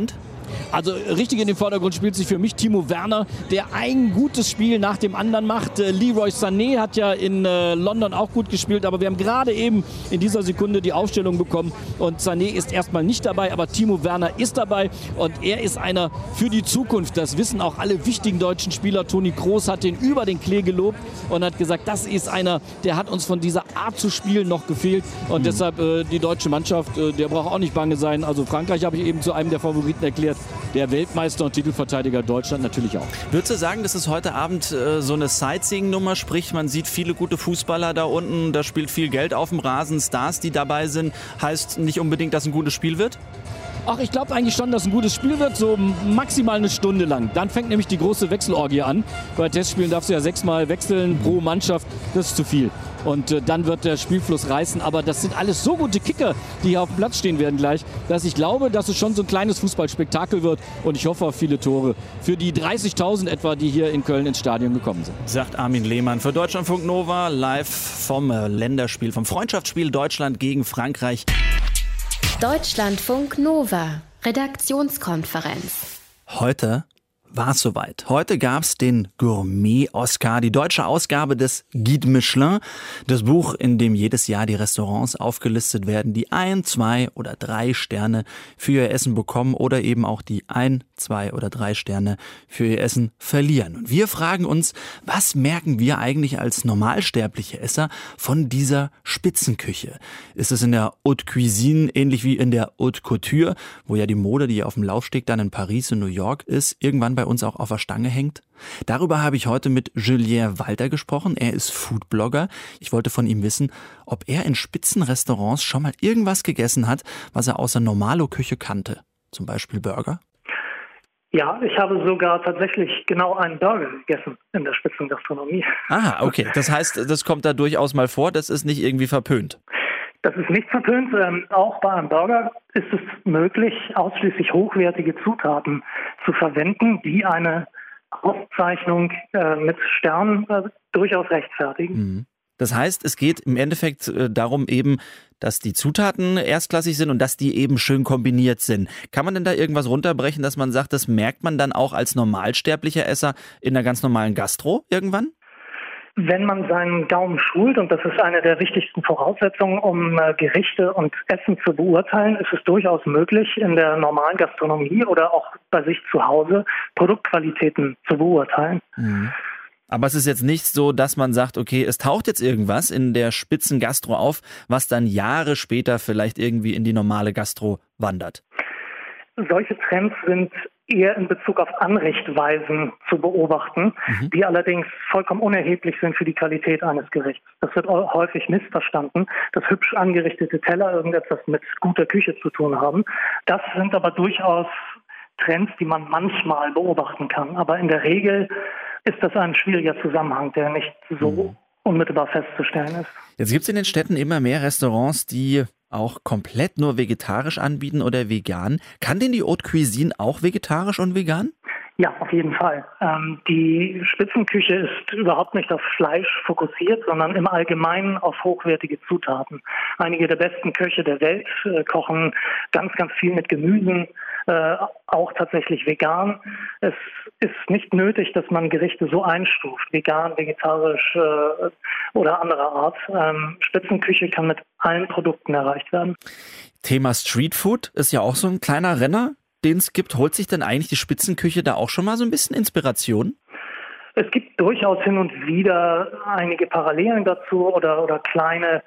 Also richtig in den Vordergrund spielt sich für mich Timo Werner, der ein gutes Spiel nach dem anderen macht. Leroy Sané hat ja in London auch gut gespielt, aber wir haben gerade eben in dieser Sekunde die Aufstellung bekommen und Sané ist erstmal nicht dabei, aber Timo Werner ist dabei und er ist einer für die Zukunft. Das wissen auch alle wichtigen deutschen Spieler. Toni Kroos hat den über den Klee gelobt und hat gesagt, das ist einer, der hat uns von dieser Art zu spielen noch gefehlt und deshalb die deutsche Mannschaft, der braucht auch nicht bange sein. Also Frankreich habe ich eben zu einem der Favoriten erklärt. Der Weltmeister und Titelverteidiger Deutschland natürlich auch. Würdest du sagen, dass es heute Abend so eine Sightseeing-Nummer, sprich man sieht viele gute Fußballer da unten, da spielt viel Geld auf dem Rasen, Stars, die dabei sind, heißt nicht unbedingt, dass ein gutes Spiel wird? Ach, ich glaube eigentlich schon, dass ein gutes Spiel wird, so maximal eine Stunde lang. Dann fängt nämlich die große Wechselorgie an. Bei Testspielen darfst du ja 6-mal wechseln pro Mannschaft, das ist zu viel. Und dann wird der Spielfluss reißen. Aber das sind alles so gute Kicker, die hier auf dem Platz stehen werden gleich, dass ich glaube, dass es schon so ein kleines Fußballspektakel wird. Und ich hoffe auf viele Tore für die 30.000 etwa, die hier in Köln ins Stadion gekommen sind. Sagt Armin Lehmann für Deutschlandfunk Nova, live vom Länderspiel, vom Freundschaftsspiel Deutschland gegen Frankreich. Deutschlandfunk Nova, Redaktionskonferenz. Heute war es soweit. Heute gab es den Gourmet-Oscar, die deutsche Ausgabe des Guide Michelin, das Buch, in dem jedes Jahr die Restaurants aufgelistet werden, die 1, 2 oder 3 Sterne für ihr Essen bekommen oder eben auch die 1, 2 oder 3 Sterne für ihr Essen verlieren. Und wir fragen uns, was merken wir eigentlich als normalsterbliche Esser von dieser Spitzenküche? Ist es in der Haute Cuisine ähnlich wie in der Haute Couture, wo ja die Mode, die auf dem Laufsteg dann in Paris und New York ist, irgendwann bei uns auch auf der Stange hängt? Darüber habe ich heute mit Julien Walter gesprochen. Er ist Foodblogger. Ich wollte von ihm wissen, ob er in Spitzenrestaurants schon mal irgendwas gegessen hat, was er aus der Normalo-Küche kannte. Zum Beispiel Burger. Ja, ich habe sogar tatsächlich genau einen Burger gegessen in der Spitzengastronomie. Ah, okay. Das heißt, das kommt da durchaus mal vor. Das ist nicht irgendwie verpönt. Das ist nicht verpönt. Auch bei einem Burger ist es möglich, ausschließlich hochwertige Zutaten zu verwenden, die eine Auszeichnung mit Sternen durchaus rechtfertigen. Das heißt, es geht im Endeffekt darum eben, dass die Zutaten erstklassig sind und dass die eben schön kombiniert sind. Kann man denn da irgendwas runterbrechen, dass man sagt, das merkt man dann auch als normalsterblicher Esser in einer ganz normalen Gastro irgendwann? Wenn man seinen Gaumen schult, und das ist eine der wichtigsten Voraussetzungen, um Gerichte und Essen zu beurteilen, ist es durchaus möglich, in der normalen Gastronomie oder auch bei sich zu Hause Produktqualitäten zu beurteilen. Aber es ist jetzt nicht so, dass man sagt, okay, es taucht jetzt irgendwas in der Spitzengastro auf, was dann Jahre später vielleicht irgendwie in die normale Gastro wandert. Solche Trends sind eher in Bezug auf Anrichtweisen zu beobachten, die allerdings vollkommen unerheblich sind für die Qualität eines Gerichts. Das wird häufig missverstanden, dass hübsch angerichtete Teller irgendetwas mit guter Küche zu tun haben. Das sind aber durchaus Trends, die man manchmal beobachten kann. Aber in der Regel ist das ein schwieriger Zusammenhang, der nicht so unmittelbar festzustellen ist. Jetzt gibt es in den Städten immer mehr Restaurants, die auch komplett nur vegetarisch anbieten oder vegan. Kann denn die Haute Cuisine auch vegetarisch und vegan? Ja, auf jeden Fall. Die Spitzenküche ist überhaupt nicht auf Fleisch fokussiert, sondern im Allgemeinen auf hochwertige Zutaten. Einige der besten Köche der Welt kochen ganz, ganz viel mit Gemüsen, auch tatsächlich vegan. Es ist nicht nötig, dass man Gerichte so einstuft, vegan, vegetarisch oder anderer Art. Spitzenküche kann mit allen Produkten erreicht werden. Thema Streetfood ist ja auch so ein kleiner Renner, den es gibt. Holt sich denn eigentlich die Spitzenküche da auch schon mal so ein bisschen Inspiration? Es gibt durchaus hin und wieder einige Parallelen dazu oder kleine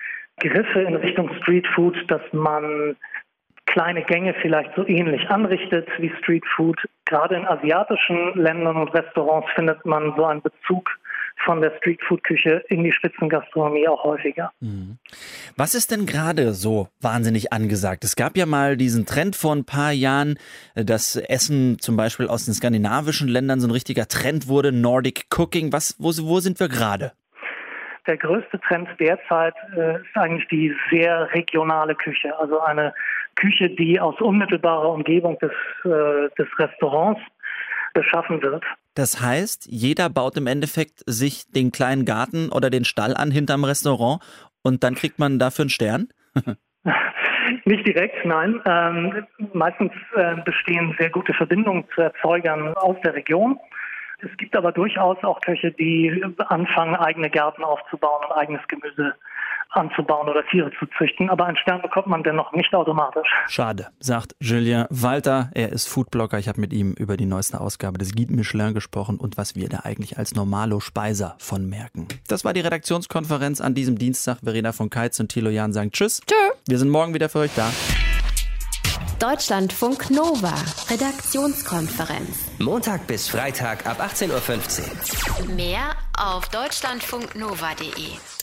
Griffe in Richtung Streetfood, dass man kleine Gänge vielleicht so ähnlich anrichtet wie Streetfood. Gerade in asiatischen Ländern und Restaurants findet man so einen Bezug von der Streetfood-Küche in die Spitzengastronomie auch häufiger. Was ist denn gerade so wahnsinnig angesagt? Es gab ja mal diesen Trend vor ein paar Jahren, dass Essen zum Beispiel aus den skandinavischen Ländern so ein richtiger Trend wurde, Nordic Cooking. Wo sind wir gerade? Der größte Trend derzeit ist eigentlich die sehr regionale Küche, also eine Küche, die aus unmittelbarer Umgebung des Restaurants beschaffen wird. Das heißt, jeder baut im Endeffekt sich den kleinen Garten oder den Stall an hinterm Restaurant und dann kriegt man dafür einen Stern? Nicht direkt, nein. Meistens bestehen sehr gute Verbindungen zu Erzeugern aus der Region. Es gibt aber durchaus auch Köche, die anfangen, eigene Gärten aufzubauen und eigenes Gemüse anzubauen oder Tiere zu züchten. Aber einen Stern bekommt man dennoch nicht automatisch. Schade, sagt Julien Walter. Er ist Foodblogger. Ich habe mit ihm über die neueste Ausgabe des Guide Michelin gesprochen und was wir da eigentlich als Normalo-Speiser von merken. Das war die Redaktionskonferenz an diesem Dienstag. Verena von Keitz und Thilo Jahn sagen Tschüss. Tschö. Wir sind morgen wieder für euch da. Deutschlandfunk Nova, Redaktionskonferenz. Montag bis Freitag ab 18:15 Uhr. Mehr auf deutschlandfunknova.de.